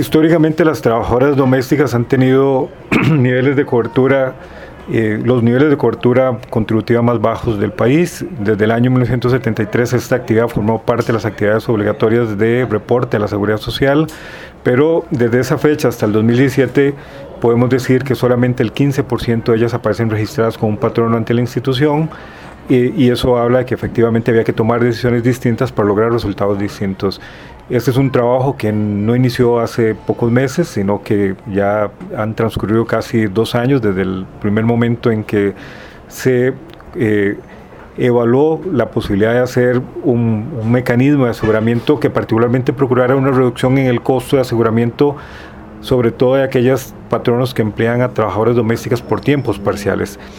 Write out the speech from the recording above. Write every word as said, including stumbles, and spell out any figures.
históricamente las trabajadoras domésticas han tenido niveles de cobertura, eh, los niveles de cobertura contributiva más bajos del país. Desde el año mil novecientos setenta y tres esta actividad formó parte de las actividades obligatorias de reporte a la Seguridad Social, pero desde esa fecha hasta el dos mil diecisiete podemos decir que solamente el quince por ciento de ellas aparecen registradas con un patrono ante la institución. Y eso habla de que efectivamente había que tomar decisiones distintas para lograr resultados distintos. Este es un trabajo que no inició hace pocos meses, sino que ya han transcurrido casi dos años desde el primer momento en que se eh, evaluó la posibilidad de hacer un, un mecanismo de aseguramiento que particularmente procurara una reducción en el costo de aseguramiento, sobre todo de aquellos patronos que emplean a trabajadoras domésticas por tiempos parciales.